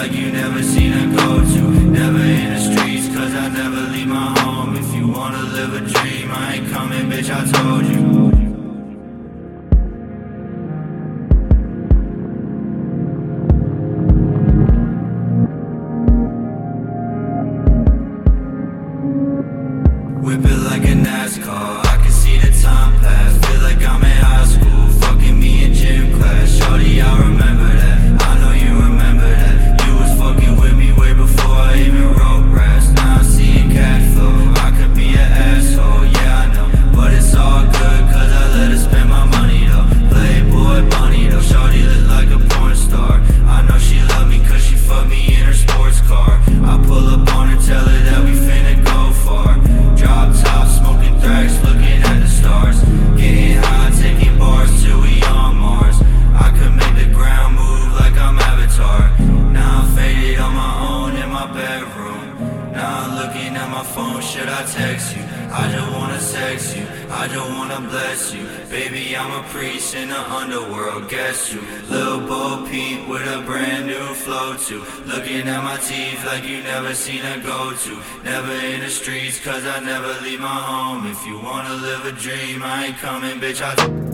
like you never seen her go to. Never in the streets, cause I never leave my home. If you wanna live a dream, I ain't coming, bitch, I told you. Whip it like a NASCAR, I can see the time pass. Feel like I'm in high school, fucking me in gym class. Shorty, I remember that, I know you remember that. You was fucking with me way before I even wrote raps. Now I'm seeing cash flow, I could be an asshole, yeah I know. But it's all good, cause I let her spend my money though. Playboy bunny though, shorty look like a porn star. I know she love me cause she fucked me in her sports car. I pull up on her, tell her that we finna go far. Drop top, smoking thrax, looking at the stars. Getting high, taking bars till we on Mars. I could make the ground move like I'm Avatar. Now I'm faded on my own in my bedroom. Now I'm looking at my phone, should I text you? I just wanna sex you, I just wanna bless you. Baby, I'm a priest in the underworld, guess you. Lil' Bo Peep with a brand new flow too. Looking at my teeth like you never seen her go to. Never in the streets, cause I never leave my home. If you wanna live a dream, I ain't coming, bitch,